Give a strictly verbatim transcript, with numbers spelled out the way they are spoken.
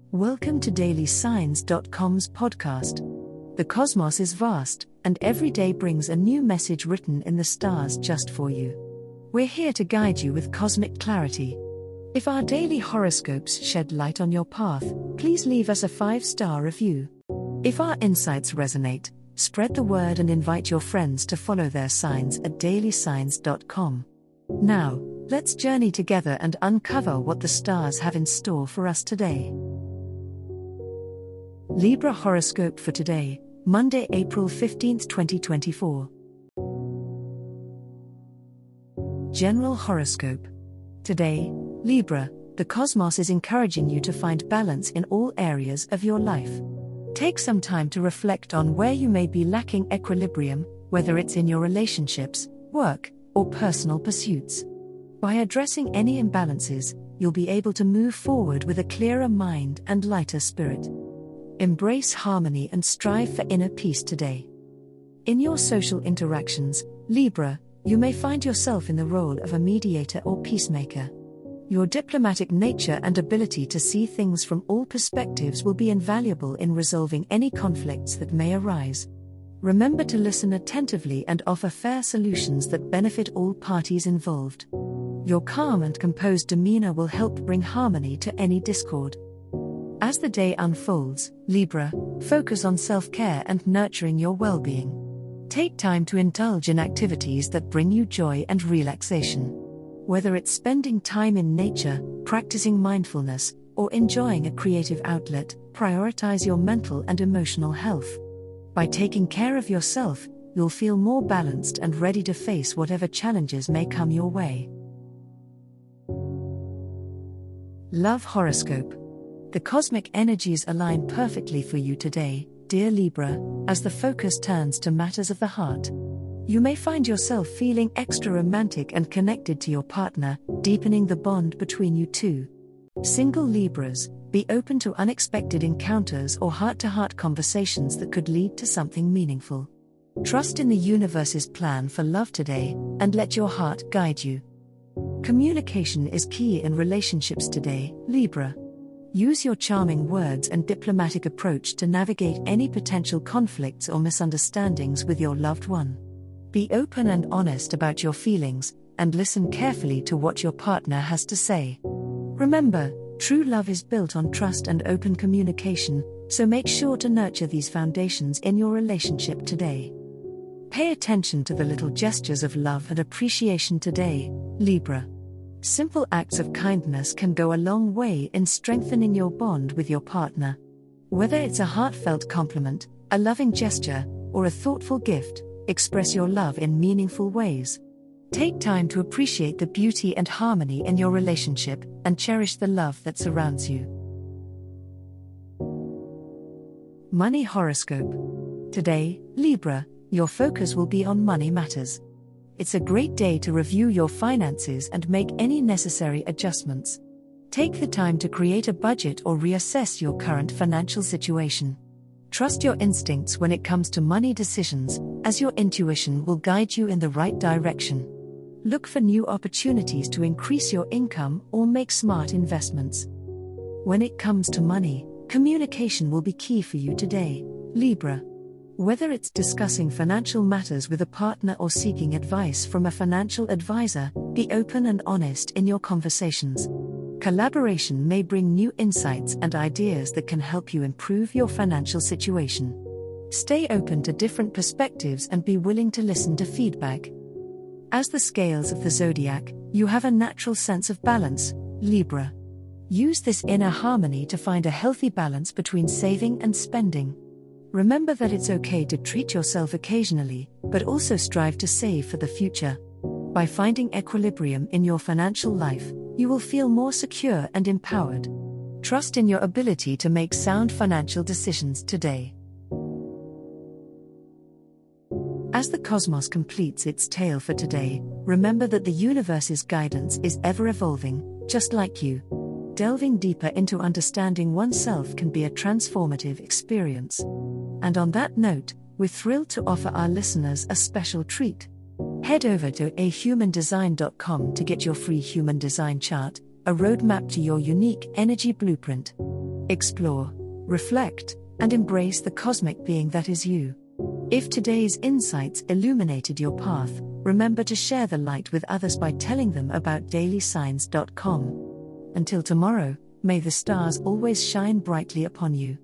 Welcome to daily signs dot com's podcast. The cosmos is vast, and every day brings a new message written in the stars just for you. We're here to guide you with cosmic clarity. If our daily horoscopes shed light on your path, please leave us a five-star review. If our insights resonate, spread the word and invite your friends to follow their signs at daily signs dot com. Now, let's journey together and uncover what the stars have in store for us today. Libra horoscope for today, Monday, April fifteenth, twenty twenty-four. General horoscope. Today, Libra, the cosmos is encouraging you to find balance in all areas of your life. Take some time to reflect on where you may be lacking equilibrium, whether it's in your relationships, work, or personal pursuits. By addressing any imbalances, you'll be able to move forward with a clearer mind and lighter spirit. Embrace harmony and strive for inner peace today. In your social interactions, Libra, you may find yourself in the role of a mediator or peacemaker. Your diplomatic nature and ability to see things from all perspectives will be invaluable in resolving any conflicts that may arise. Remember to listen attentively and offer fair solutions that benefit all parties involved. Your calm and composed demeanor will help bring harmony to any discord. As the day unfolds, Libra, focus on self-care and nurturing your well-being. Take time to indulge in activities that bring you joy and relaxation. Whether it's spending time in nature, practicing mindfulness, or enjoying a creative outlet, prioritize your mental and emotional health. By taking care of yourself, you'll feel more balanced and ready to face whatever challenges may come your way. Love horoscope. The cosmic energies align perfectly for you today, dear Libra, as the focus turns to matters of the heart. You may find yourself feeling extra romantic and connected to your partner, deepening the bond between you two. Single Libras, be open to unexpected encounters or heart-to-heart conversations that could lead to something meaningful. Trust in the universe's plan for love today, and let your heart guide you. Communication is key in relationships today, Libra. Use your charming words and diplomatic approach to navigate any potential conflicts or misunderstandings with your loved one. Be open and honest about your feelings, and listen carefully to what your partner has to say. Remember, true love is built on trust and open communication, so make sure to nurture these foundations in your relationship today. Pay attention to the little gestures of love and appreciation today, Libra. Simple acts of kindness can go a long way in strengthening your bond with your partner. Whether it's a heartfelt compliment, a loving gesture, or a thoughtful gift, express your love in meaningful ways. Take time to appreciate the beauty and harmony in your relationship, and cherish the love that surrounds you. Money horoscope. Today, Libra, your focus will be on money matters. It's a great day to review your finances and make any necessary adjustments. Take the time to create a budget or reassess your current financial situation. Trust your instincts when it comes to money decisions, as your intuition will guide you in the right direction. Look for new opportunities to increase your income or make smart investments. When it comes to money, communication will be key for you today, Libra. Whether it's discussing financial matters with a partner or seeking advice from a financial advisor, be open and honest in your conversations. Collaboration may bring new insights and ideas that can help you improve your financial situation. Stay open to different perspectives and be willing to listen to feedback. As the scales of the zodiac, you have a natural sense of balance, Libra. Use this inner harmony to find a healthy balance between saving and spending. Remember that it's okay to treat yourself occasionally, but also strive to save for the future. By finding equilibrium in your financial life, you will feel more secure and empowered. Trust in your ability to make sound financial decisions today. As the cosmos completes its tale for today, remember that the universe's guidance is ever evolving, just like you. Delving deeper into understanding oneself can be a transformative experience. And on that note, we're thrilled to offer our listeners a special treat. Head over to a human design dot com to get your free human design chart, a roadmap to your unique energy blueprint. Explore, reflect, and embrace the cosmic being that is you. If today's insights illuminated your path, remember to share the light with others by telling them about daily signs dot com. Until tomorrow, may the stars always shine brightly upon you.